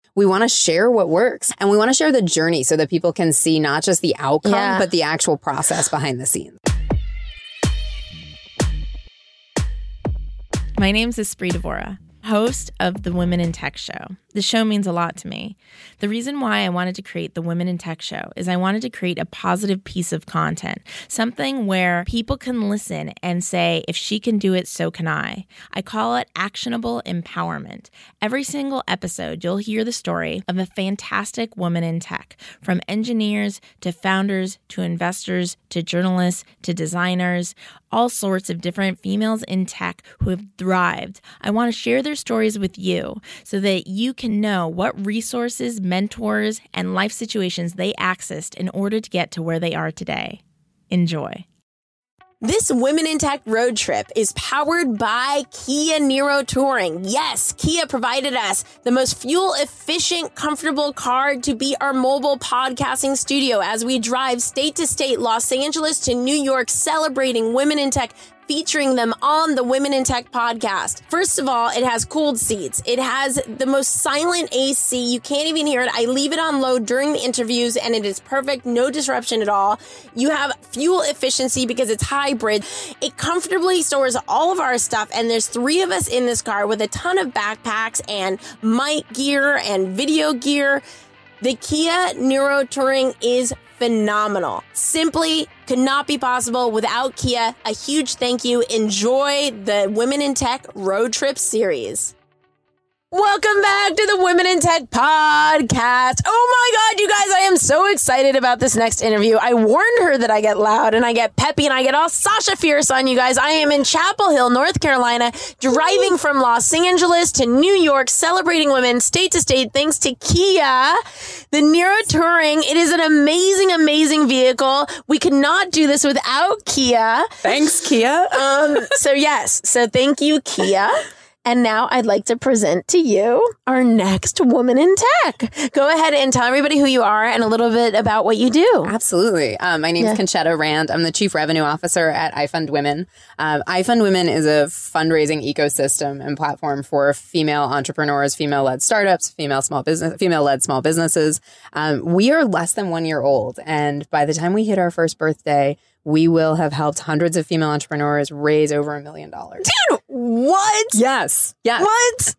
We want to share what works, and we want to share the journey so that people can see not just the outcome, but the actual process behind the scenes. My name's Espree Devora, host of the Women in Tech Show. The show means a lot to me. The reason why I wanted to create the Women in Tech Show is I wanted to create a positive piece of content, something where people can listen and say, if she can do it, so can I. I call it actionable empowerment. Every single episode, you'll hear the story of a fantastic woman in tech, from engineers to founders to investors to journalists to designers, all sorts of different females in tech who have thrived. I want to share their stories with you so that you can know what resources, mentors, and life situations they accessed in order to get to where they are today. Enjoy. This Women in Tech road trip is powered by Kia Niro Touring. Yes, Kia provided us the most fuel-efficient, comfortable car to be our mobile podcasting studio as we drive state to state, Los Angeles to New York, celebrating women in tech, featuring them on the Women in Tech podcast. First of all, it has cooled seats. It has the most silent AC. You can't even hear it. I leave it on low during the interviews and it is perfect. No disruption at all. You have fuel efficiency because it's hybrid. It comfortably stores all of our stuff, and there's 3 of us in this car with a ton of backpacks and mic gear and video gear. The Kia Niro Touring is phenomenal. Simply could not be possible without Kia. A huge thank you. Enjoy the Women in Tech road trip series. Welcome back to the Women in Tech podcast. Oh my God, you guys, I am so excited about this next interview. I warned her that I get loud and I get peppy and I get all Sasha Fierce on you guys. I am in Chapel Hill, North Carolina, driving from Los Angeles to New York, celebrating women state to state thanks to Kia. The Niro Touring, it is an amazing, amazing vehicle. We could not do this without Kia. Thanks, Kia. So thank you, Kia. And now I'd like to present to you our next Woman in Tech. Go ahead and tell everybody who you are and a little bit about what you do. Absolutely. My name is Conchetta Rand. I'm the Chief Revenue Officer at iFund Women. iFund Women is a fundraising ecosystem and platform for female entrepreneurs, female-led startups, female-led small businesses. We are less than 1 year old, and by the time we hit our first birthday, we will have helped hundreds of female entrepreneurs raise over $1 million. Dude, what? Yes. What?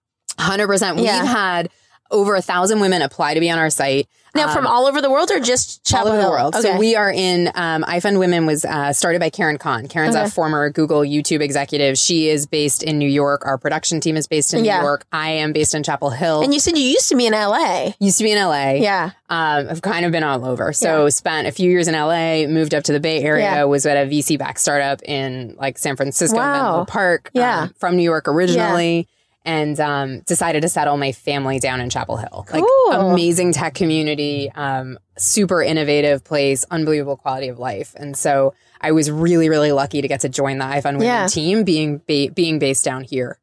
100%. We've had over 1,000 women apply to be on our site. Now, from all over the world or just Chapel Hill? All over the world. Okay. So we are in, iFund Women was started by Karen Khan. Karen's a former Google YouTube executive. She is based in New York. Our production team is based in New York. I am based in Chapel Hill. And you said you used to be in LA. Used to be in LA. Yeah. I've kind of been all over. So spent a few years in LA, moved up to the Bay Area, was at a VC-backed startup in like San Francisco, Menlo Park, from New York originally. And decided to settle my family down in Chapel Hill. Like, amazing tech community, super innovative place, unbelievable quality of life. And so I was really, really lucky to get to join the iFund Women team, being based down here.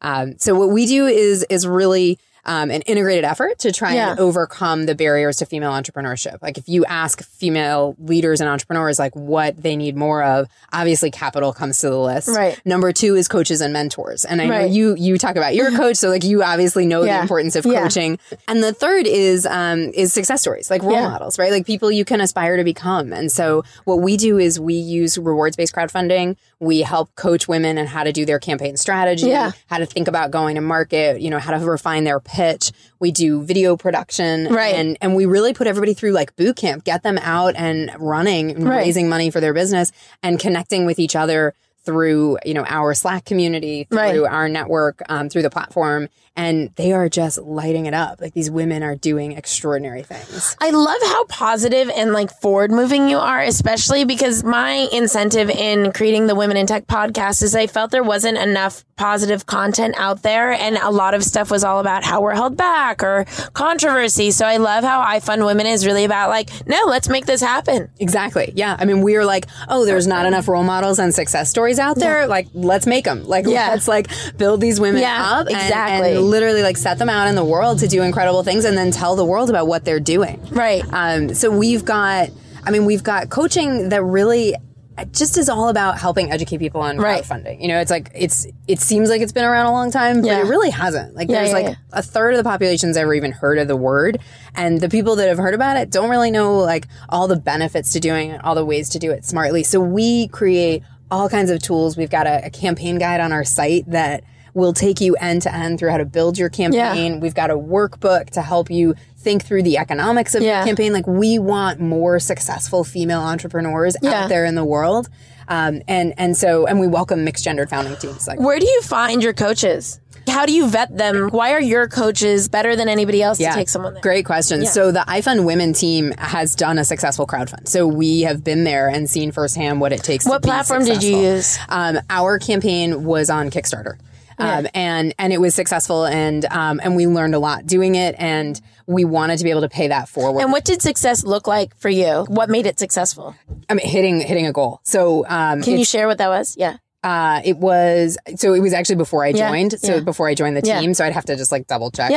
So what we do is really an integrated effort to try and overcome the barriers to female entrepreneurship. Like if you ask female leaders and entrepreneurs like what they need more of, obviously capital comes to the list. Right. Number 2 is coaches and mentors. And I know you talk about you're a coach, so like you obviously know the importance of coaching. And the third is success stories, like role models, right? Like people you can aspire to become. And so what we do is we use rewards-based crowdfunding. We help coach women on how to do their campaign strategy, how to think about going to market, how to refine their pitch. We do video production, and we really put everybody through like boot camp, get them out and running and raising money for their business and connecting with each other through, our Slack community, through our network, through the platform. And they are just lighting it up. Like these women are doing extraordinary things. I love how positive and like forward moving you are, especially because my incentive in creating the Women in Tech podcast is I felt there wasn't enough positive content out there. And a lot of stuff was all about how we're held back or controversy. So I love how iFund Women is really about like, no, let's make this happen. Exactly. Yeah. I mean, we are like, oh, there's not enough role models and success stories out there. Like, let's make them. Like, let's like build these women up and literally like set them out in the world to do incredible things and then tell the world about what they're doing. Right. So we've got coaching that really just is all about helping educate people on crowdfunding. You know, it's like, it seems like it's been around a long time, but it really hasn't. Like there's a third of the population's ever even heard of the word. And the people that have heard about it don't really know like all the benefits to doing it, all the ways to do it smartly. So we create all kinds of tools. We've got a campaign guide on our site that will take you end to end through how to build your campaign. We've got a workbook to help you think through the economics of your campaign. Like we want more successful female entrepreneurs out there in the world. And we welcome mixed gendered founding teams. Like, where do you find your coaches? How do you vet them? Why are your coaches better than anybody else to take someone there? Great question. Yeah. So the iFund Women team has done a successful crowdfund. So we have been there and seen firsthand what it takes to be successful. What platform did you use? Our campaign was on Kickstarter. And it was successful and we learned a lot doing it and we wanted to be able to pay that forward. And what did success look like for you? What made it successful? I mean, hitting a goal. So, can you share what that was? Yeah. It was actually before I joined. So before I joined the team. So I'd have to just like double check.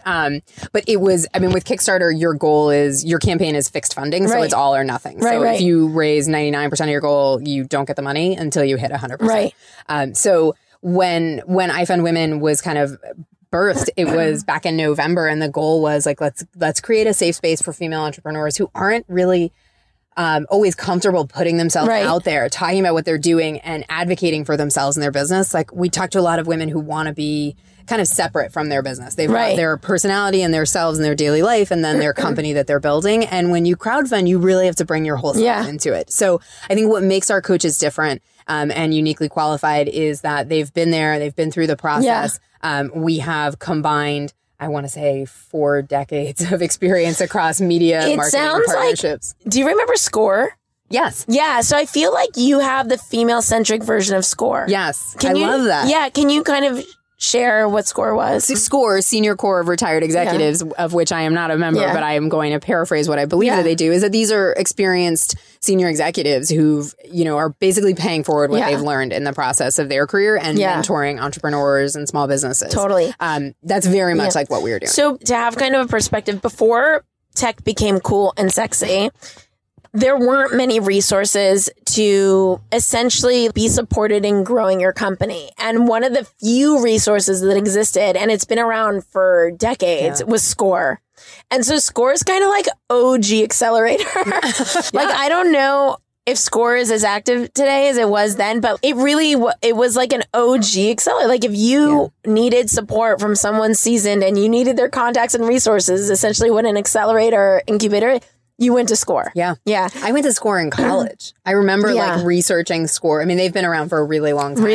But it was, I mean, with Kickstarter, your campaign is fixed funding. So it's all or nothing. So if you raise 99% of your goal, you don't get the money until you hit 100%. Right. So when iFund Women was kind of birthed, it was back in November, and the goal was like, let's create a safe space for female entrepreneurs who aren't really always comfortable putting themselves out there, talking about what they're doing and advocating for themselves and their business. Like we talk to a lot of women who want to be kind of separate from their business. They've got their personality and their selves and their daily life and then their company that they're building. And when you crowdfund, you really have to bring your whole self into it. So I think what makes our coaches different and uniquely qualified is that they've been there, they've been through the process. We have combined, I want to say, 4 decades of experience across media, marketing, and partnerships. Like, do you remember SCORE? Yes. Yeah. So I feel like you have the female-centric version of SCORE. Yes. I love that. Yeah. Can you kind of share what SCORE was? SCORE, Senior Corps of Retired Executives, of which I am not a member, but I am going to paraphrase what I believe that they do, is that these are experienced senior executives who, are basically paying forward what they've learned in the process of their career and mentoring entrepreneurs and small businesses. Totally. That's very much like what we were doing. So to have kind of a perspective, before tech became cool and sexy, there weren't many resources to essentially be supported in growing your company. And one of the few resources that existed, and it's been around for decades, was SCORE. And so SCORE is kind of like OG Accelerator. Like, I don't know if SCORE is as active today as it was then, but it was like an OG Accelerator. Like if you needed support from someone seasoned and you needed their contacts and resources, essentially what an accelerator incubator, you went to SCORE. Yeah. I went to SCORE in college. I remember like researching SCORE. I mean, they've been around for a really long time.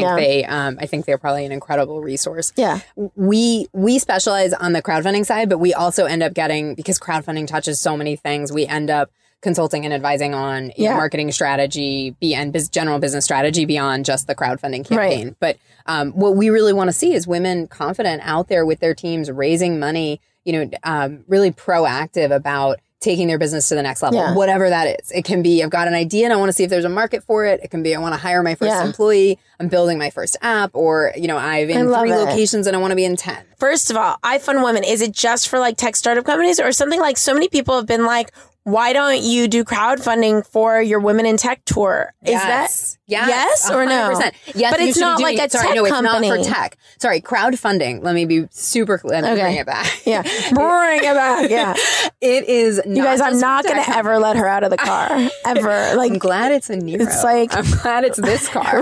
I think they're probably an incredible resource. Yeah. We specialize on the crowdfunding side, but we also end up getting, because crowdfunding touches so many things, we end up consulting and advising on marketing strategy and general business strategy beyond just the crowdfunding campaign. But what we really want to see is women confident out there with their teams, raising money, really proactive about taking their business to the next level, whatever that is. It can be, I've got an idea and I want to see if there's a market for it. It can be, I want to hire my first employee. I'm building my first app, or, I've in 3 locations and I want to be in 10. First of all, iFund Women, is it just for like tech startup companies or something? Like so many people have been like, why don't you do crowdfunding for your Women in Tech tour? Is that yes or no? 100%. Yes, but it's not like a tech company. It's not for tech. Sorry, crowdfunding. Let me be super clear. Let me bring it back. Yeah, bring it back. Yeah, it is. You guys, I'm not going to ever let her out of the car ever. Like, I'm glad it's a Niro. It's like, I'm glad it's this car.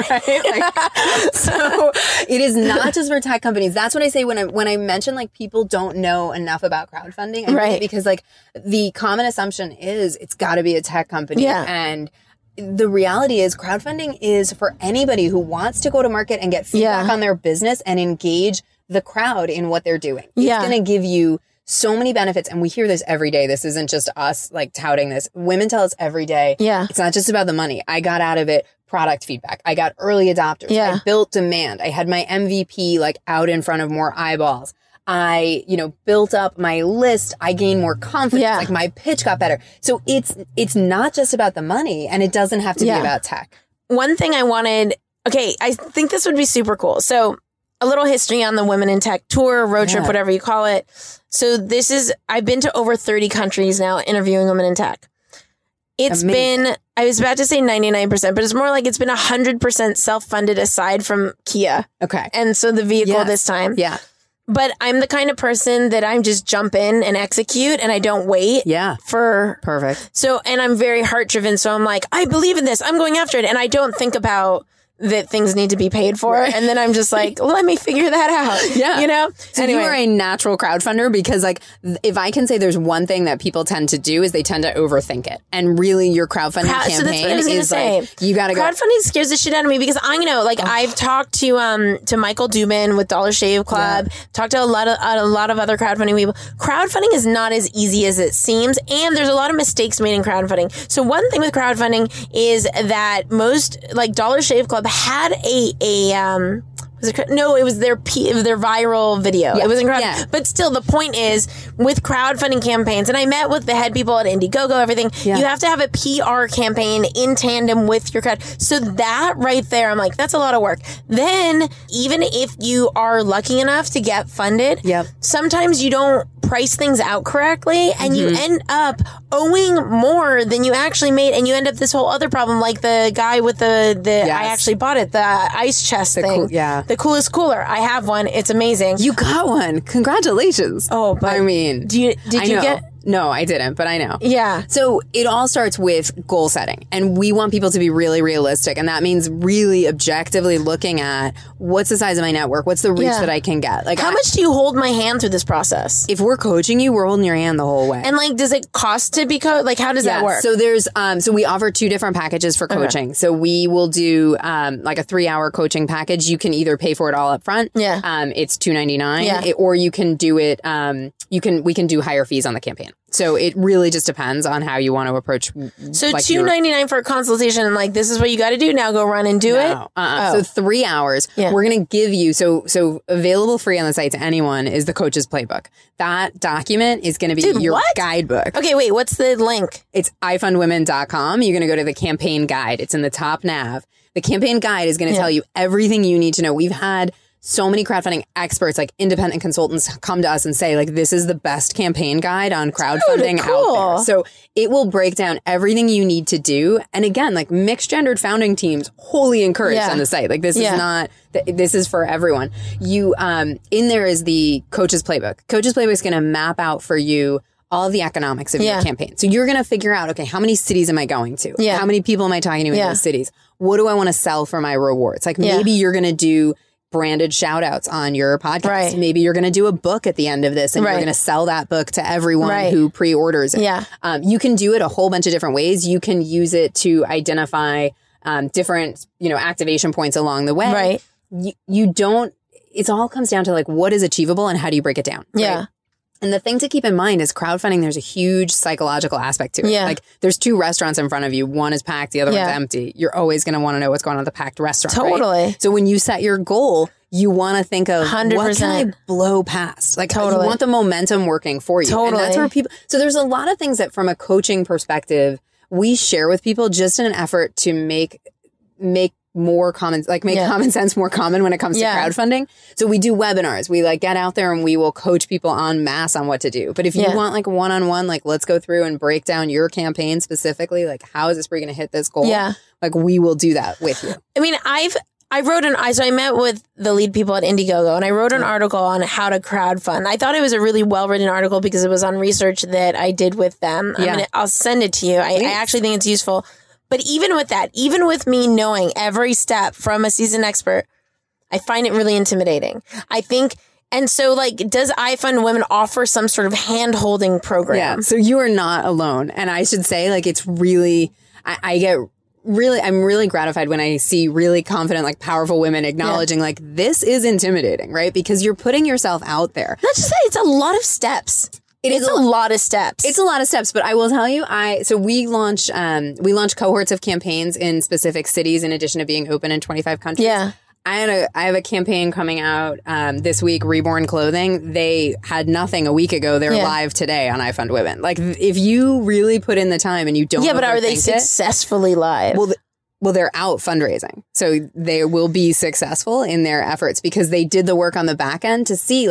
right? So it is not just for tech companies. That's what I say when I mention like people don't know enough about crowdfunding. I mean, because like the common assumption is it's got to be a tech company. And the reality is crowdfunding is for anybody who wants to go to market and get feedback on their business and engage the crowd in what they're doing. It's going to give you so many benefits. And we hear this every day. This isn't just us like touting this. Women tell us every day. It's not just about the money. I got out of it product feedback. I got early adopters. I built demand. I had my MVP like out in front of more eyeballs. I, built up my list. I gained more confidence. Like my pitch got better. So it's not just about the money, and it doesn't have to be about tech. One thing I wanted, I think this would be super cool. So a little history on the Women in Tech tour, road trip, whatever you call it. So I've been to over 30 countries now interviewing women in tech. It's been I was about to say 99%, but it's more like it's been 100% self-funded aside from Kia. Okay. And so the vehicle this time. Yeah. But I'm the kind of person that I'm just jump in and execute and I don't wait. Yeah. For perfect. So, and I'm very heart driven. So I'm like, I believe in this. I'm going after it. And I don't think about that things need to be paid for. Right. And then I'm just like, let me figure that out. Yeah. You know? So anyway. You are a natural crowdfunder because like, if I can say there's one thing that people tend to do is they tend to overthink it. And really your crowdfunding campaign so that's what I was is say. Like, you gotta go. Crowdfunding scares the shit out of me because I know, like I've talked to Michael Dubin with Dollar Shave Club, talked to a lot of other crowdfunding people. Crowdfunding is not as easy as it seems. And there's a lot of mistakes made in crowdfunding. So one thing with crowdfunding is that most like Dollar Shave Club had it was their viral video. Yeah. It wasn't crowdfunding. But still, the point is, with crowdfunding campaigns, and I met with the head people at Indiegogo, everything, you have to have a PR campaign in tandem with your crowd. So that right there, I'm like, that's a lot of work. Then, even if you are lucky enough to get funded, sometimes you don't price things out correctly, and you end up owing more than you actually made, and you end up this whole other problem, like the guy with the I actually bought it, the ice chest thing. The coolest cooler. I have one. It's amazing. You got one. Congratulations. Oh, but I mean, did you get? No, I didn't, but I know. Yeah. So it all starts with goal setting, and we want people to be really realistic, and that means really objectively looking at what's the size of my network, what's the reach that I can get. Like, how much do you hold my hand through this process? If we're coaching you, we're holding your hand the whole way. And like, does it cost to be coached? Like, how does that work? So there's so we offer 2 different packages for coaching. Okay. So we will do like a 3-hour coaching package. You can either pay for it all up front. Yeah. It's $299. Or you can do it. We can do higher fees on the campaign. So it really just depends on how you want to approach. So like $299 for a consultation, and like, this is what you got to do now. Go run and do it. So 3 hours. We're going to give you so available free on the site to anyone is the Coach's Playbook. That document is going to be your guidebook. Okay, wait. What's the link? It's ifundwomen.com. You're going to go to the campaign guide. It's in the top nav. The campaign guide is going to tell you everything you need to know. We've had so many crowdfunding experts, like independent consultants, come to us and say, like, this is the best campaign guide on crowdfunding out there. So it will break down everything you need to do. And again, like, mixed gendered founding teams, wholly encouraged on the site. Like, this is not, this is for everyone. You, in there is the Coach's Playbook. Coach's Playbook is going to map out for you all of the economics of your campaign. So you're going to figure out, okay, how many cities am I going to? How many people am I talking to in those cities? What do I want to sell for my rewards? Like, maybe you're going to do branded shout outs on your podcast. Right. Maybe you're going to do a book at the end of this and you're going to sell that book to everyone who pre-orders it. Yeah. You can do it a whole bunch of different ways. You can use it to identify different, activation points along the way. Right. You don't, it all comes down to like, what is achievable and how do you break it down? Yeah. Right? And the thing to keep in mind is crowdfunding, there's a huge psychological aspect to it. Yeah. Like, there's 2 restaurants in front of you. One is packed, the other one's empty. You're always going to want to know what's going on at the packed restaurant. Totally. Right? So when you set your goal, you want to think of 100%. What can I blow past? Like, you want the momentum working for you. Totally. And that's where people, so there's a lot of things that from a coaching perspective, we share with people just in an effort to make more common, like make common sense more common when it comes to crowdfunding. So we do webinars. We like get out there and we will coach people en masse on what to do. But if you want like one-on-one, like let's go through and break down your campaign specifically, like how is this going to hit this goal? Yeah. Like we will do that with you. I mean, I met with the lead people at Indiegogo and I wrote an article on how to crowdfund. I thought it was a really well-written article because it was on research that I did with them. I'll send it to you. I actually think it's useful. But even with that, even with me knowing every step from a seasoned expert, I find it really intimidating. I think, and so like, does iFundWomen offer some sort of hand-holding program? Yeah, so you are not alone. And I should say, like, it's really, I'm really gratified when I see really confident, like powerful women acknowledging like, this is intimidating, right? Because you're putting yourself out there. Not just that, it's a lot of steps. It's a lot of steps. It's a lot of steps, but I will tell you, so we launched cohorts of campaigns in specific cities in addition to being open in 25 countries. Yeah. I have a campaign coming out this week, Reborn Clothing. They had nothing a week ago. They're live today on iFundWomen. Like, if you really put in the time and you don't, but are they successfully live? Well, they're out fundraising. So they will be successful in their efforts because they did the work on the back end to see, like,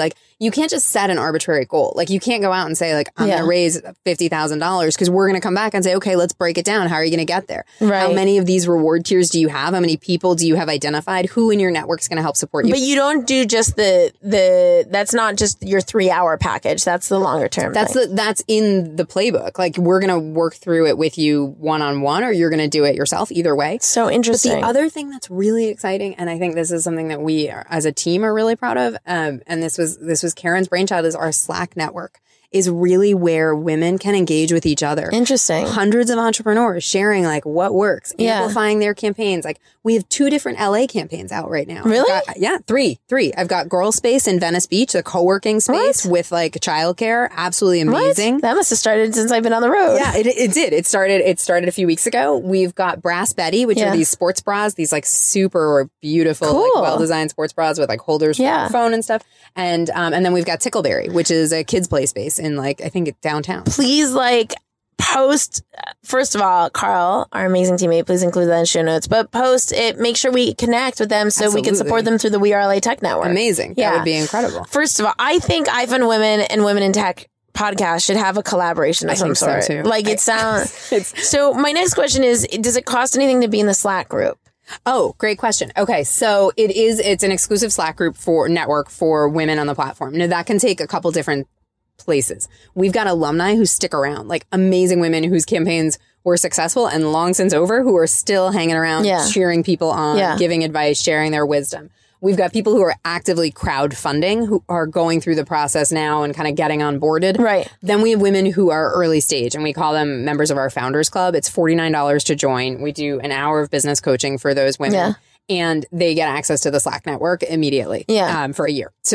you can't just set an arbitrary goal. Like you can't go out and say like, I'm going to raise $50,000 because we're going to come back and say, okay, let's break it down. How are you going to get there? Right. How many of these reward tiers do you have? How many people do you have identified? Who in your network is going to help support you? But you don't do just that's not just your 3-hour package. That's the longer term. That's in the playbook. Like we're going to work through it with you one-on-one, or you're going to do it yourself. Either way. So interesting. But the other thing that's really exciting, and I think this is something that we as a team are really proud of, and this was Karen's brainchild, is our Slack network is really where women can engage with each other. Interesting. Hundreds of entrepreneurs sharing like what works, amplifying their campaigns. Like we have 2 different LA campaigns out right now. Really? Three. I've got Girl Space in Venice Beach, a co-working space with like childcare. Absolutely amazing. That must have started since I've been on the road. Yeah, it did. It started a few weeks ago. We've got Brass Betty, which are these sports bras, these like super beautiful, like well-designed sports bras with like holders for your phone and stuff. And then we've got Tickleberry, which is a kids play space in like, I think downtown. Please like post, first of all, Carl, our amazing teammate, please include that in show notes, but post it, make sure we connect with them so we can support them through the We Are LA Tech Network. Amazing. Yeah. That would be incredible. First of all, I think iFund Women and Women in Tech podcast should have a collaboration of some sort. So too. Like it sounds. So my next question is, does it cost anything to be in the Slack group? Oh, great question. Okay. So it's an exclusive Slack group for network for women on the platform. Now that can take a couple different places. We've got alumni who stick around, like amazing women whose campaigns were successful and long since over, who are still hanging around, cheering people on, giving advice, sharing their wisdom. We've got people who are actively crowdfunding, who are going through the process now and kind of getting onboarded. Right. Then we have women who are early stage, and we call them members of our Founders Club. It's $49 to join. We do an hour of business coaching for those women. Yeah. And they get access to the Slack network immediately for a year. So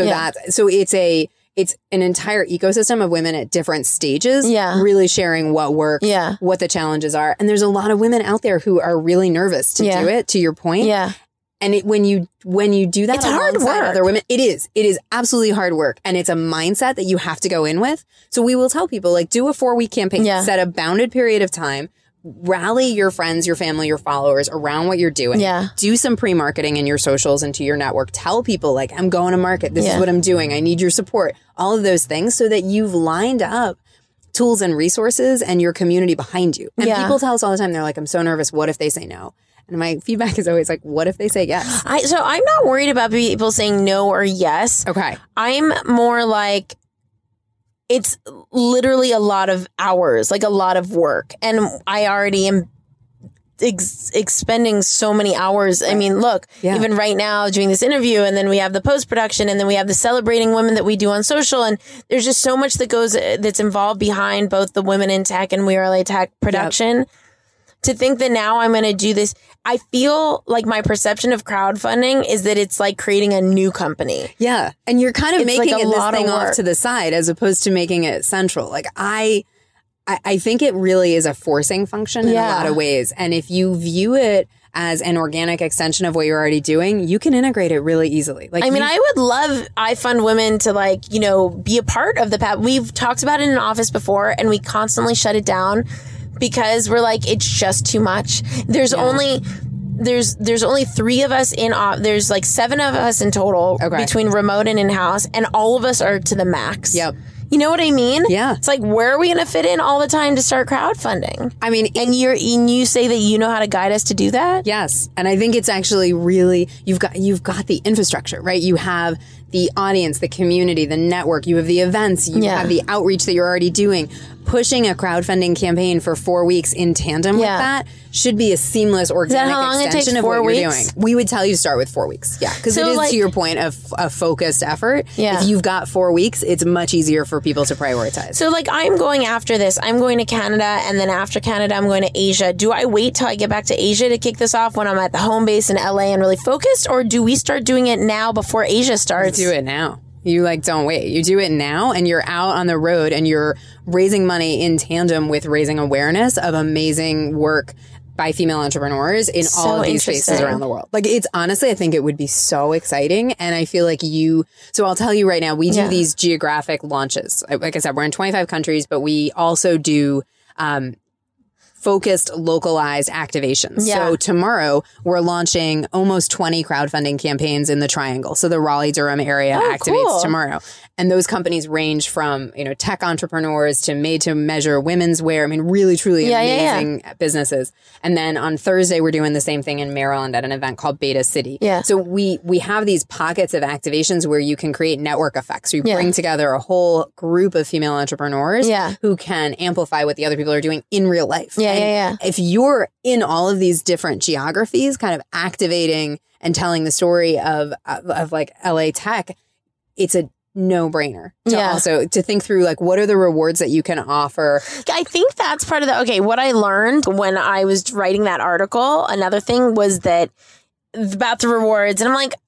it's an entire ecosystem of women at different stages, really sharing what works, what the challenges are. And there's a lot of women out there who are really nervous to do it, to your point. Yeah. And when you do that, it's hard work. Other women, it is absolutely hard work. And it's a mindset that you have to go in with. So we will tell people, like, do a 4-week campaign, set a bounded period of time, rally your friends, your family, your followers around what you're doing. Yeah. Do some pre-marketing in your socials and to your network. Tell people, like, I'm going to market. This is what I'm doing. I need your support. All of those things so that you've lined up tools and resources and your community behind you. And people tell us all the time, they're like, I'm so nervous. What if they say no? And my feedback is always like, what if they say yes? So I'm not worried about people saying no or yes. Okay. I'm more like, it's literally a lot of hours, like a lot of work. And I already am expending so many hours. I mean, look, even right now doing this interview, and then we have the post-production, and then we have the celebrating women that we do on social. And there's just so much that's involved behind both the Women in Tech and We Are LA Tech production. Yep. To think that now I'm going to do this, I feel like my perception of crowdfunding is that it's like creating a new company. Yeah. And you're kind of making like this thing off to the side as opposed to making it central. Like I think it really is a forcing function in a lot of ways. And if you view it as an organic extension of what you're already doing, you can integrate it really easily. Like, I mean, I would love iFund Women to, like, you know, be a part of the path. We've talked about it in office before, and we constantly shut it down because we're like, it's just too much. There's only 3 of us there's like 7 of us in total between remote and in-house, and all of us are to the max. Yep. You know what I mean? Yeah. It's like, where are we going to fit in all the time to start crowdfunding? I mean, and you say that you know how to guide us to do that? Yes. And I think it's actually really, you've got the infrastructure, right? You have the audience, the community, the network, you have the events, you have the outreach that you're already doing. Pushing a crowdfunding campaign for 4 weeks in tandem with that should be a seamless organic extension of what you're doing. We would tell you to start with 4 weeks. Yeah. Because it is, like, to your point, of a focused effort. Yeah. If you've got 4 weeks, it's much easier for people to prioritize. So, like, I'm going after this. I'm going to Canada, and then after Canada, I'm going to Asia. Do I wait till I get back to Asia to kick this off when I'm at the home base in LA and really focused? Or do we start doing it now before Asia starts? Do it now. You don't wait. You do it now, and you're out on the road, and you're raising money in tandem with raising awareness of amazing work by female entrepreneurs in all of these spaces around the world. Like, it's honestly, I think it would be so exciting. And I feel like so I'll tell you right now, we do these geographic launches. Like I said, we're in 25 countries, but we also do, focused, localized activations. So tomorrow we're launching almost 20 crowdfunding campaigns in the Triangle. So the Raleigh-Durham area activates tomorrow. And those companies range from, tech entrepreneurs to made to measure women's wear. I mean, really, truly amazing businesses. And then on Thursday, we're doing the same thing in Maryland at an event called Beta City. Yeah. So we have these pockets of activations where you can create network effects. So you bring together a whole group of female entrepreneurs who can amplify what the other people are doing in real life. If you're in all of these different geographies, kind of activating and telling the story of like LA tech, it's a no-brainer to think through, like, what are the rewards that you can offer? I think that's part of what I learned when I was writing that article. Another thing was that about the rewards, and I'm like,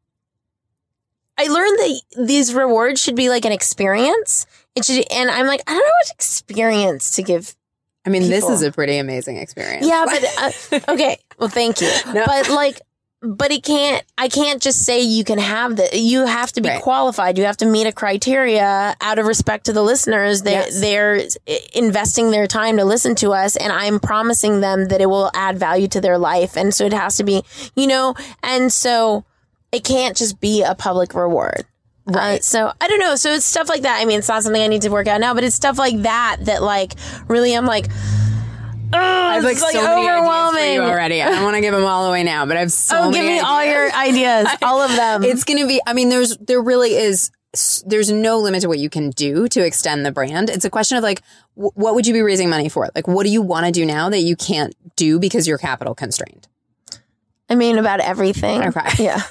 I learned that these rewards should be like an experience. And I'm like, I don't know what experience to give. I mean, people. This is a pretty amazing experience. Yeah, but okay. Well, thank you. No. But I can't just say you can have that. You have to be qualified. You have to meet a criteria out of respect to the listeners. They're investing their time to listen to us, and I'm promising them that it will add value to their life. And so it has to be, and so it can't just be a public reward. Right. So I don't know. So it's stuff like that. I mean, it's not something I need to work out now, but it's stuff like that like really I'm like, I have like so many ideas for you already. I don't want to give them all away now, but I have so many give me ideas. all your ideas, all of them. It's going to be, I mean, there really is, there's no limit to what you can do to extend the brand. It's a question of like, what would you be raising money for? Like, what do you want to do now that you can't do because you're capital constrained? I mean, about everything. Okay. Yeah.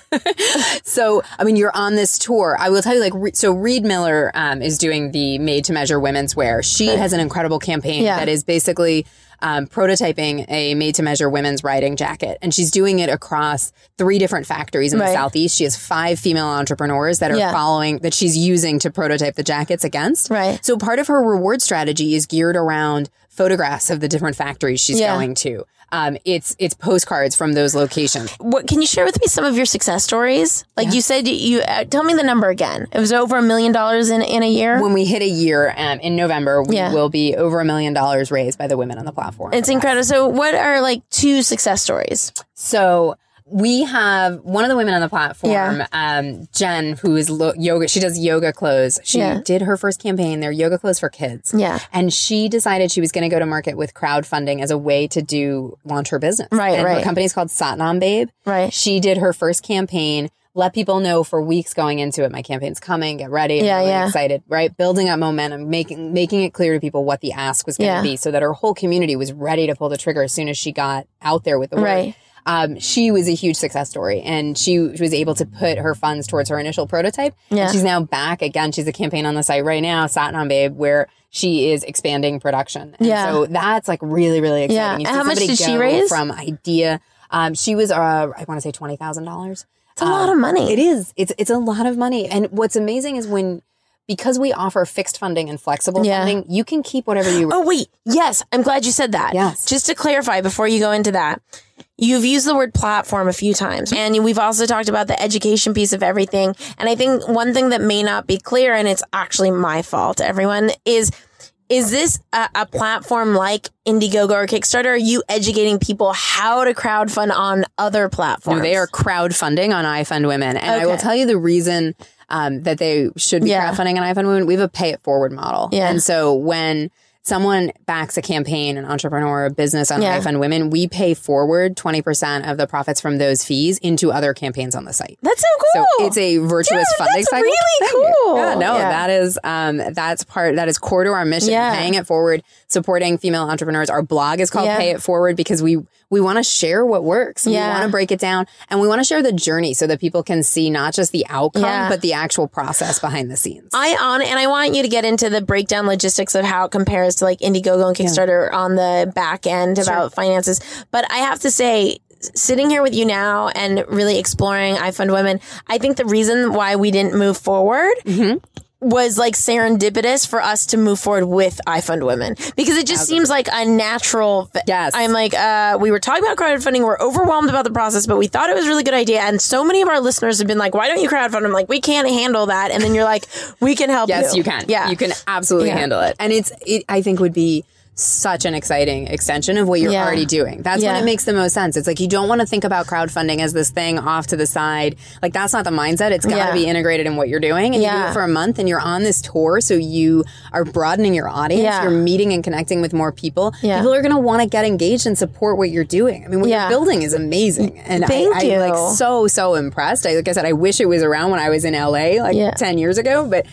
So, I mean, you're on this tour. I will tell you, like, so Reed Miller is doing the Made to Measure women's wear. She has an incredible campaign that is basically prototyping a made to measure women's riding jacket. And she's doing it across 3 different factories in the Southeast. She has 5 female entrepreneurs that are following, that she's using to prototype the jackets against. Right. So part of her reward strategy is geared around photographs of the different factories she's going to. It's postcards from those locations. What can you share with me some of your success stories? Like you said, you tell me the number again. It was over $1 million in a year. When we hit a year in November, we will be over $1 million raised by the women on the platform. It's incredible. So what are like 2 success stories? So we have one of the women on the platform, Jen, who is yoga. She does yoga clothes. She did her first campaign. They're yoga clothes for kids. Yeah. And she decided she was going to go to market with crowdfunding as a way to launch her business. Right, Her company's called Satnam Babe. Right. She did her first campaign, let people know for weeks going into it, my campaign's coming, get ready. I'm really excited, right? Building up momentum, making it clear to people what the ask was going to be so that her whole community was ready to pull the trigger as soon as she got out there with the word. She was a huge success story, and she was able to put her funds towards her initial prototype. Yeah. And she's now back again. She's a campaign on the site right now, Satnam Babe, where she is expanding production. And so that's like really, really exciting. Yeah. And how much did she raise? From idea. She was, I want to say $20,000. It's a lot of money. It is. It's a lot of money. And what's amazing is because we offer fixed funding and flexible funding, you can keep whatever you... Oh, wait. Yes. I'm glad you said that. Yes. Just to clarify before you go into that, you've used the word platform a few times, and we've also talked about the education piece of everything. And I think one thing that may not be clear, and it's actually my fault, everyone, is this a platform like Indiegogo or Kickstarter? Are you educating people how to crowdfund on other platforms? No, they are crowdfunding on iFundWomen. And I will tell you the reason that they should be crowdfunding on iFundWomen. We have a pay it forward model. Yeah. And so when someone backs a campaign, an entrepreneur, a business on iFundWomen, we pay forward 20% of the profits from those fees into other campaigns on the site. That's so cool. So it's a virtuous funding cycle. Really cool. That is core to our mission. Paying it forward, supporting female entrepreneurs. Our blog is called Pay It Forward because we want to share what works. We want to break it down, and we want to share the journey so that people can see not just the outcome, but the actual process behind the scenes. And I want you to get into the breakdown logistics of how it compares to like Indiegogo and Kickstarter on the back end about finances. But I have to say, sitting here with you now and really exploring iFundWomen, I think the reason why we didn't move forward was like serendipitous for us to move forward with iFundWomen, because it just seems like a natural. Yes. I'm like, we were talking about crowdfunding. We're overwhelmed about the process, but we thought it was a really good idea. And so many of our listeners have been like, why don't you crowdfund? I'm like, we can't handle that. And then you're like, we can help you. Yes, you can. Yeah. You can absolutely handle it. And I think would be such an exciting extension of what you're already doing. That's when it makes the most sense. It's like, you don't want to think about crowdfunding as this thing off to the side. Like, that's not the mindset. It's got to be integrated in what you're doing. And you do it for a month and you're on this tour. So you are broadening your audience. You're meeting and connecting with more people. People are going to want to get engaged and support what you're doing. I mean, what you're building is amazing. And I'm like so impressed. Like I said, I wish it was around when I was in LA 10 years ago, but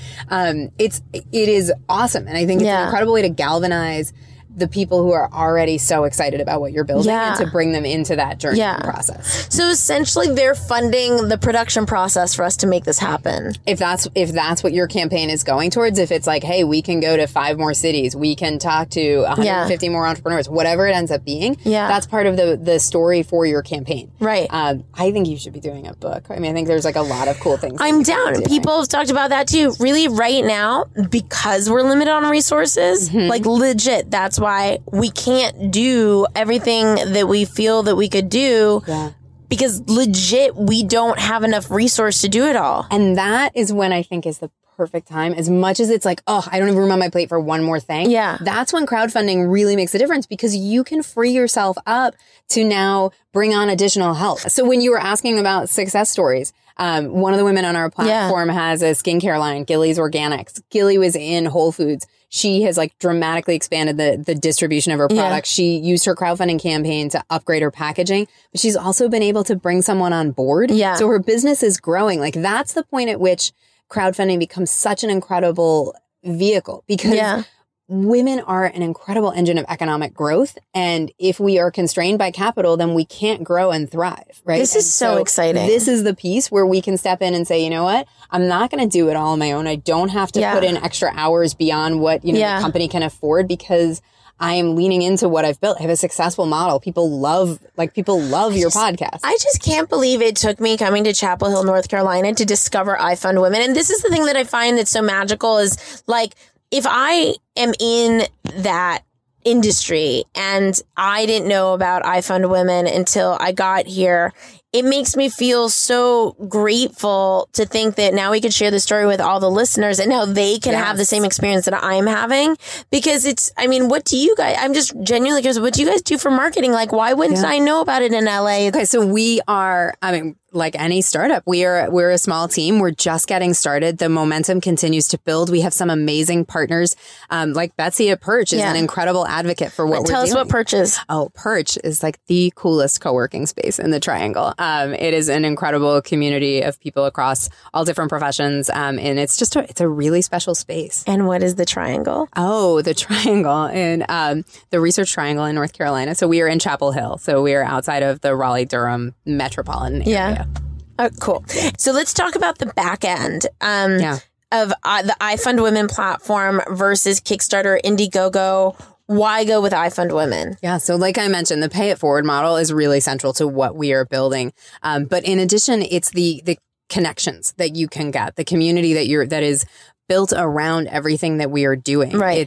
it is awesome. And I think it's an incredible way to galvanize the people who are already so excited about what you're building and to bring them into that journey process. So essentially they're funding the production process for us to make this happen. If that's what your campaign is going towards, if it's like, hey, we can go to 5 more cities, we can talk to 150 more entrepreneurs, whatever it ends up being, that's part of the story for your campaign. Right. I think you should be doing a book. I mean, I think there's like a lot of cool things. I'm down. People have talked about that too. Really right now, because we're limited on resources, like legit, that's why we can't do everything that we feel that we could do because legit we don't have enough resource to do it all. And that is when I think is the perfect time. As much as it's like, oh, I don't even room on my plate for one more thing. That's when crowdfunding really makes a difference, because you can free yourself up to now bring on additional help. So when you were asking about success stories, one of the women on our platform has a skincare line, Gilly's Organics. Gilly was in Whole Foods. She has like dramatically expanded the distribution of her products. She used her crowdfunding campaign to upgrade her packaging, but she's also been able to bring someone on board. So her business is growing. Like, that's the point at which crowdfunding becomes such an incredible vehicle, because women are an incredible engine of economic growth. And if we are constrained by capital, then we can't grow and thrive, right? This is so exciting. This is the piece where we can step in and say, you know what? I'm not going to do it all on my own. I don't have to put in extra hours beyond what, the company can afford, because I am leaning into what I've built. I have a successful model. People love your podcast. I just can't believe it took me coming to Chapel Hill, North Carolina to discover iFundWomen. And this is the thing that I find that's so magical is, like, if I am in that industry and I didn't know about iFundWomen until I got here, it makes me feel so grateful to think that now we could share the story with all the listeners and now they can have the same experience that I'm having. Because what do you guys, I'm just genuinely curious, what do you guys do for marketing? Like, why wouldn't I know about it in LA? Okay, so we are, like any startup, we're a small team. We're just getting started. The momentum continues to build. We have some amazing partners. Like Betsy at Perch is an incredible advocate for what we're doing. Tell us what Perch is. Oh, Perch is like the coolest co-working space in the Triangle. It is an incredible community of people across all different professions. And it's just it's a really special space. And what is the Triangle? Oh, the Triangle in the Research Triangle in North Carolina. So we are in Chapel Hill. So we are outside of the Raleigh-Durham metropolitan area. Oh, cool. So let's talk about the back end of the iFundWomen platform versus Kickstarter, Indiegogo. Why go with iFundWomen? Yeah. So like I mentioned, the pay it forward model is really central to what we are building. But in addition, it's the connections that you can get, the community that is built around everything that we are doing. Right.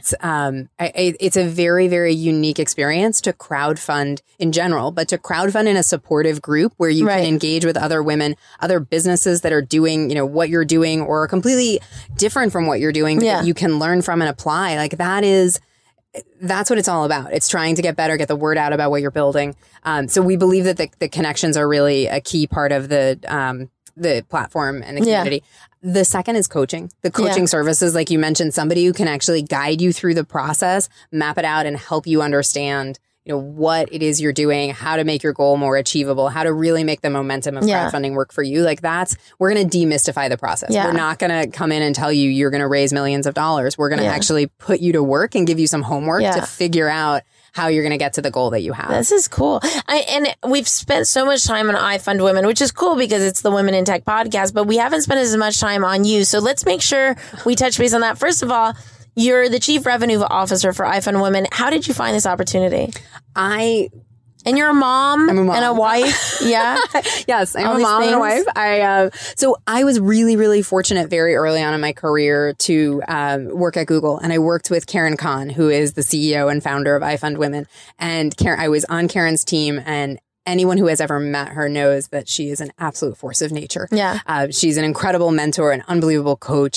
It's a very, very unique experience to crowdfund in general, but to crowdfund in a supportive group where you can engage with other women, other businesses that are doing, what you're doing or are completely different from what you're doing, but that you can learn from and apply. Like that's what it's all about. It's trying to get better, get the word out about what you're building. So we believe that the connections are really a key part of the platform and the community. The second is coaching. The coaching services, like you mentioned, somebody who can actually guide you through the process, map it out, and help you understand, what it is you're doing, how to make your goal more achievable, how to really make the momentum of crowdfunding work for you. Like we're going to demystify the process. We're not going to come in and tell you you're going to raise millions of dollars. We're going to actually put you to work and give you some homework to figure out how you're going to get to the goal that you have. This is cool. And we've spent so much time on iFundWomen, which is cool because it's the Women in Tech podcast, but we haven't spent as much time on you. So let's make sure we touch base on that. First of all, you're the Chief Revenue Officer for iFundWomen. How did you find this opportunity? And you're a mom, and a wife. Yeah. Yes, I'm a mom and a wife. So I was really, really fortunate very early on in my career to work at Google. And I worked with Karen Khan, who is the CEO and founder of iFundWomen. And I was on Karen's team, and anyone who has ever met her knows that she is an absolute force of nature. Yeah. She's an incredible mentor, an unbelievable coach.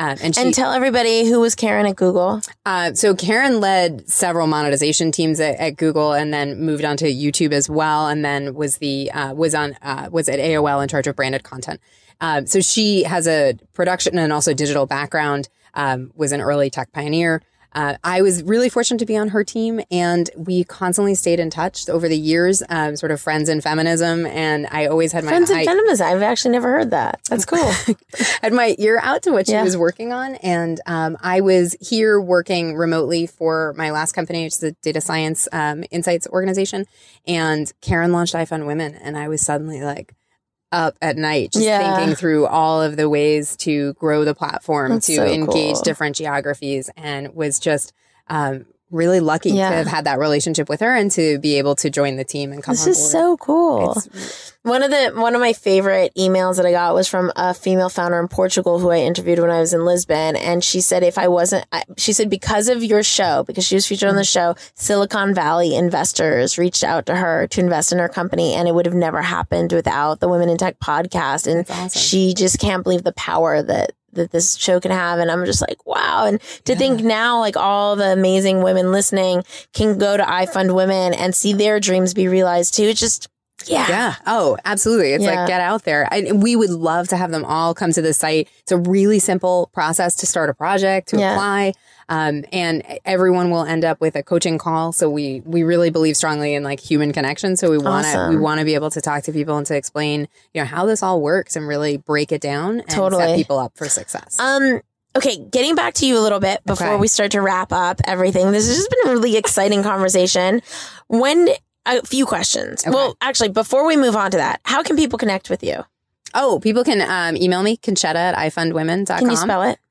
And tell everybody, who was Karen at Google? So Karen led several monetization teams at Google, and then moved on to YouTube as well, and then was at AOL in charge of branded content. So she has a production and also digital background. Was an early tech pioneer. I was really fortunate to be on her team, and we constantly stayed in touch over the years, sort of friends in feminism. And I always had friends in feminism. I've actually never heard that. That's cool. Had my ear out to what she was working on. And I was here working remotely for my last company, which is a data science insights organization. And Karen launched iFund Women, and I was suddenly like up at night, just thinking through all of the ways to grow the platform, to engage different geographies, and was just really lucky to have had that relationship with her and to be able to join the team and come on board. This is so cool. One of my favorite emails that I got was from a female founder in Portugal who I interviewed when I was in Lisbon. And she said, she said, because of your show, because she was featured on the show, Silicon Valley investors reached out to her to invest in her company. And it would have never happened without the Women in Tech podcast. And she just can't believe the power that this show can have. And I'm just like, wow. And to think now, like, all the amazing women listening can go to iFund Women and see their dreams be realized too. It's just, yeah. Oh, absolutely. It's like, get out there. We would love to have them all come to the site. It's a really simple process to start a project, to apply. And everyone will end up with a coaching call. So we really believe strongly in like human connection. So we want to be able to talk to people and to explain, how this all works and really break it down and set people up for success. Okay, getting back to you a little bit before we start to wrap up everything. This has just been a really exciting conversation. A few questions. Okay. Well, actually, before we move on to that, how can people connect with you? Oh, people can email me, Concetta@ifundwomen.com. Can you spell it?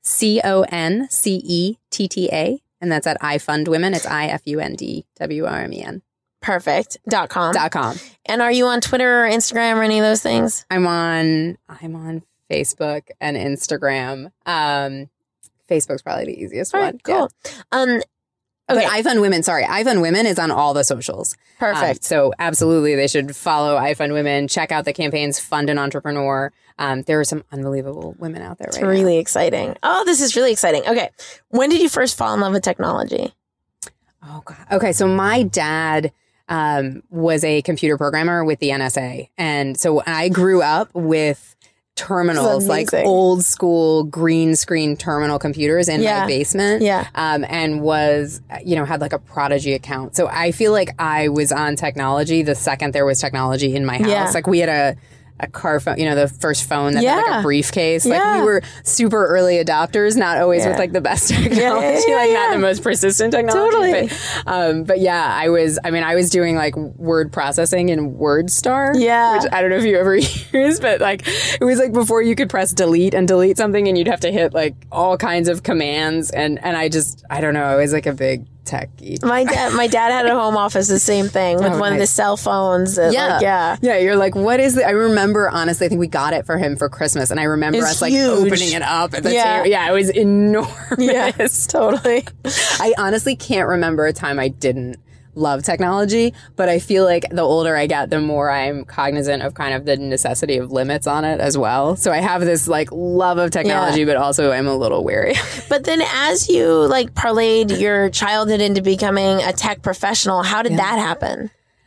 CONCETTA. And that's at iFundWomen. It's IFUNDWRMEN. Perfect. .com. .com. And are you on Twitter or Instagram or any of those things? I'm on Facebook and Instagram. Facebook's probably the easiest one. Cool. Yeah. Okay. But iFund Women is on all the socials. Perfect. So absolutely, they should follow iFund Women. Check out the campaigns, Fund an Entrepreneur. There are some unbelievable women out there right now. It's really exciting. Oh, this is really exciting. Okay. When did you first fall in love with technology? Oh, God. Okay. So my dad was a computer programmer with the NSA. And so I grew up with terminals, like old school green screen terminal computers in my basement. And was, had like a Prodigy account. So I feel like I was on technology the second there was technology in my house. Like we had a car phone, the first phone that had like a briefcase. Like we were super early adopters, not always with like the best technology, not the most persistent technology. Totally. But I was doing like word processing in WordStar, which I don't know if you ever used, but like it was like before you could press delete and delete something and you'd have to hit like all kinds of commands. And I don't know, I was like a big tech geek. My dad had a home office, the same thing with one of the cell phones. You're like, what is it? I remember, honestly, I think we got it for him for Christmas, and I remember us like opening it up at the table. Yeah, it was enormous. Yeah, totally. I honestly can't remember a time I didn't love technology, but I feel like the older I get, the more I'm cognizant of kind of the necessity of limits on it as well. So I have this like love of technology, but also I'm a little wary. But then as you like parlayed your childhood into becoming a tech professional, how did that happen?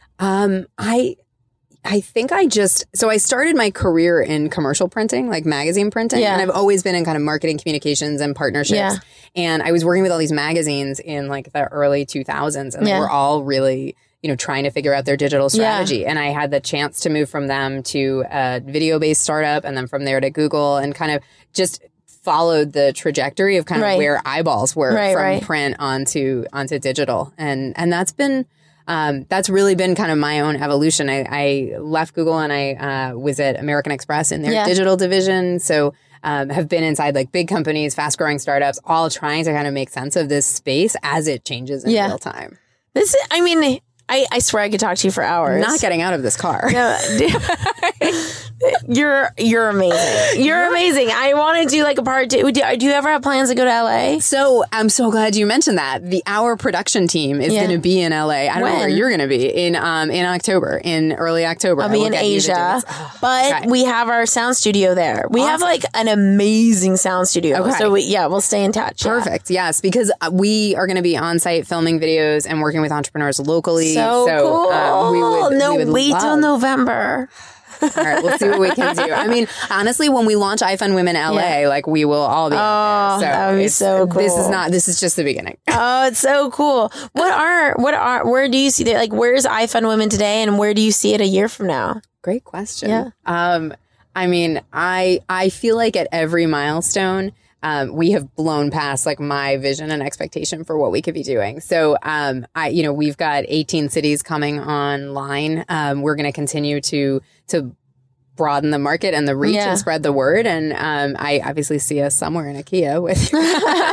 I think I started my career in commercial printing, like magazine printing. And I've always been in kind of marketing communications and partnerships. And I was working with all these magazines in like the early 2000s, and they were all really, trying to figure out their digital strategy. And I had the chance to move from them to a video-based startup, and then from there to Google, and kind of just followed the trajectory of kind of where eyeballs were from print onto digital. And that's been... that's really been kind of my own evolution. I left Google and I was at American Express in their digital division. So have been inside like big companies, fast growing startups, all trying to kind of make sense of this space as it changes in real time. I swear I could talk to you for hours. I'm not getting out of this car. No, you're amazing. You're amazing. I want to do like a part two. Do you ever have plans to go to LA? So I'm so glad you mentioned that. Our production team is going to be in LA. I don't know where you're going to be in October, in early October. I'll be in Asia, but we have our sound studio there. We have like an amazing sound studio. Okay. So we'll stay in touch. Perfect. Yeah. Yes, because we are going to be on site filming videos and working with entrepreneurs locally. So cool. We would wait till November. All right, we'll see what we can do. I mean, honestly, when we launch iFund Women LA, like we will all be out there. So that would be so cool. This is just the beginning. Oh, it's so cool. Where do you see that? Like, where's iFund Women today, and where do you see it a year from now? Great question. Yeah. I mean, I feel like at every milestone, we have blown past like my vision and expectation for what we could be doing. So, we've got 18 cities coming online. We're going to continue to broaden the market and the reach and spread the word. And I obviously see us somewhere in a Kia with you.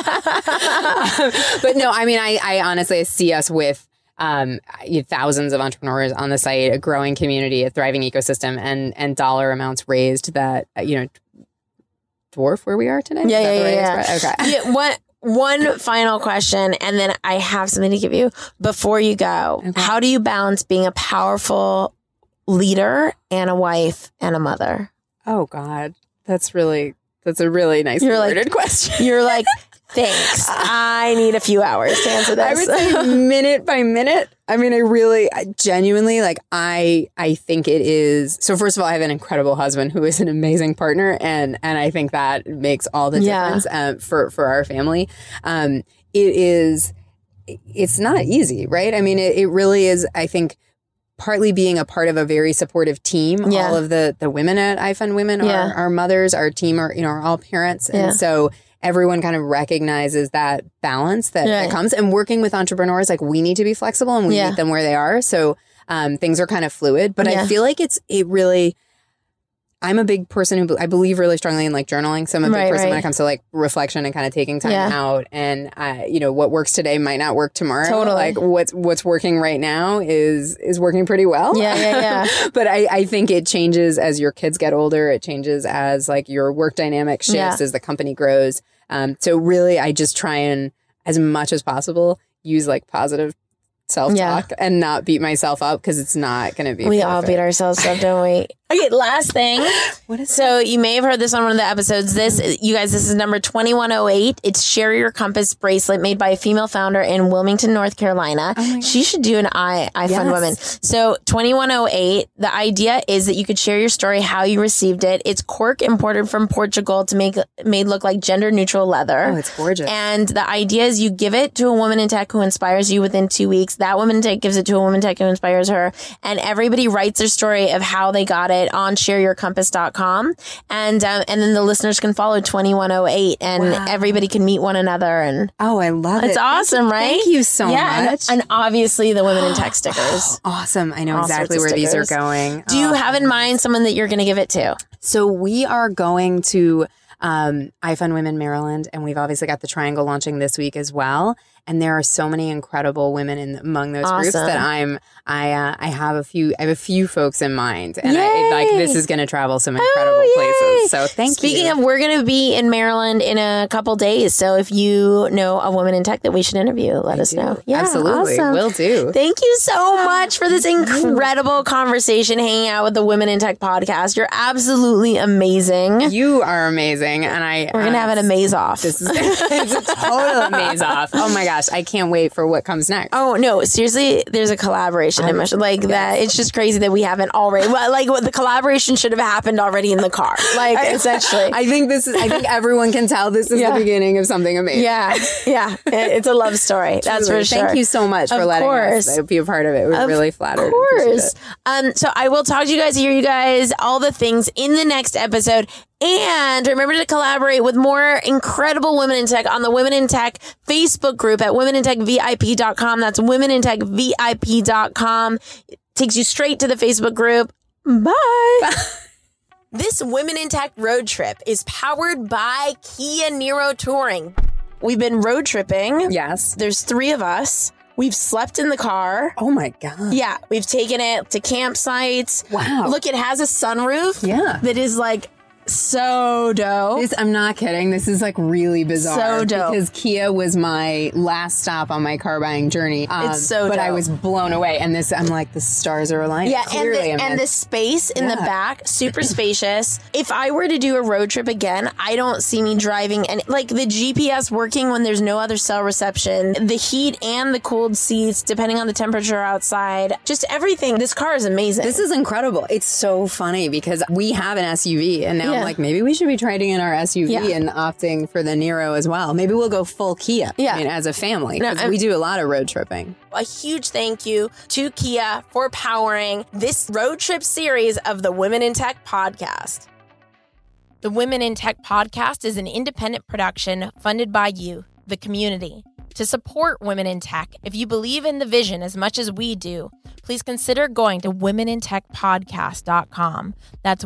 But no, I mean, I honestly see us with thousands of entrepreneurs on the site, a growing community, a thriving ecosystem, and dollar amounts raised that, dwarf where we are today. Yeah. Okay. Yeah, one final question, and then I have something to give you before you go. Okay. How do you balance being a powerful leader and a wife and a mother? Oh God, that's a really nice worded question. You're like, thanks. I need a few hours to answer this. I would say minute by minute. I mean, I genuinely, like, I think it is. So first of all, I have an incredible husband who is an amazing partner. And I think that makes all the difference for our family. It's not easy, right? I mean, it really is, I think, partly being a part of a very supportive team. All of the women at iFund Women are mothers. Our team are all parents. And so everyone kind of recognizes that balance that comes. And working with entrepreneurs, like, we need to be flexible and we meet them where they are. So things are kind of fluid. But I feel like I'm a big person who I believe really strongly in like journaling. So I'm a big person when it comes to like reflection and kind of taking time out. And what works today might not work tomorrow. Totally. Like what's working right now is working pretty well. Yeah. But I think it changes as your kids get older. It changes as like your work dynamic shifts as the company grows. So really, I just try and, as much as possible, use like positive self-talk and not beat myself up, because it's not going to be perfect. All beat ourselves up, don't we? Okay, last thing. So you may have heard this on one of the episodes. This is number 2108. It's Share Your Compass bracelet made by a female founder in Wilmington, North Carolina. She should do an iFund Women. So 2108, the idea is that you could share your story, how you received it. It's cork imported from Portugal to made look like gender neutral leather. Oh, it's gorgeous. And the idea is you give it to a woman in tech who inspires you within 2 weeks. That woman in tech gives it to a woman in tech who inspires her. And everybody writes their story of how they got it on shareyourcompass.com. And then the listeners can follow 2108 and everybody can meet one another. And I love it. It's awesome, right? Thank you so much. And obviously the women in tech stickers. Awesome. I know exactly where these are going. Do you have in mind someone that you're going to give it to? So we are going to iFund Women Maryland, and we've obviously got the Triangle launching this week as well. And there are so many incredible women among those groups that I have a few folks in mind, and this is going to travel some incredible places. So thank you. Speaking of, we're going to be in Maryland in a couple days. So if you know a woman in tech that we should interview, let us know. Yeah, absolutely. Awesome. Will do. Thank you so much for this incredible conversation, hanging out with the Women in Tech podcast. You're absolutely amazing. You are amazing. And we're going to have an amaze off. It's a total amaze off. Oh my gosh. I can't wait for what comes next. Oh no, seriously, there's a collaboration that. It's just crazy that we haven't already. Well, like, the collaboration should have happened already in the car. Like, essentially, I think everyone can tell this is the beginning of something amazing. Yeah. It's a love story. That's for sure. Thank you so much for letting us be a part of it. We're really flattered. Of course. So I will talk to you guys, hear you guys, all the things in the next episode. And remember to collaborate with more incredible women in tech on the Women in Tech Facebook group at womenintechvip.com. That's womenintechvip.com. Takes you straight to the Facebook group. Bye. This Women in Tech road trip is powered by Kia Niro Touring. We've been road tripping. Yes. There's 3 of us. We've slept in the car. Oh my God. Yeah. We've taken it to campsites. Wow. Look, it has a sunroof. Yeah. That is like so dope. I'm not kidding. This is like really bizarre. So dope. Because Kia was my last stop on my car buying journey. It's so But dope. I was blown away. And this, I'm like, the stars are aligning. Yeah, Clearly, and the space in the back, super spacious. If I were to do a road trip again, I don't see me driving and like the GPS working when there's no other cell reception, the heat and the cooled seats, depending on the temperature outside, just everything. This car is amazing. This is incredible. It's so funny because we have an SUV and now I'm like, maybe we should be trading in our SUV and opting for the Niro as well. Maybe we'll go full Kia as a family because we do a lot of road tripping. A huge thank you to Kia for powering this road trip series of the Women in Tech podcast. The Women in Tech podcast is an independent production funded by you, the community. To support Women in Tech, if you believe in the vision as much as we do, please consider going to womenintechpodcast.com. That's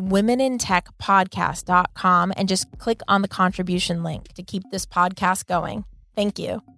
womenintechpodcast.com and just click on the contribution link to keep this podcast going. Thank you.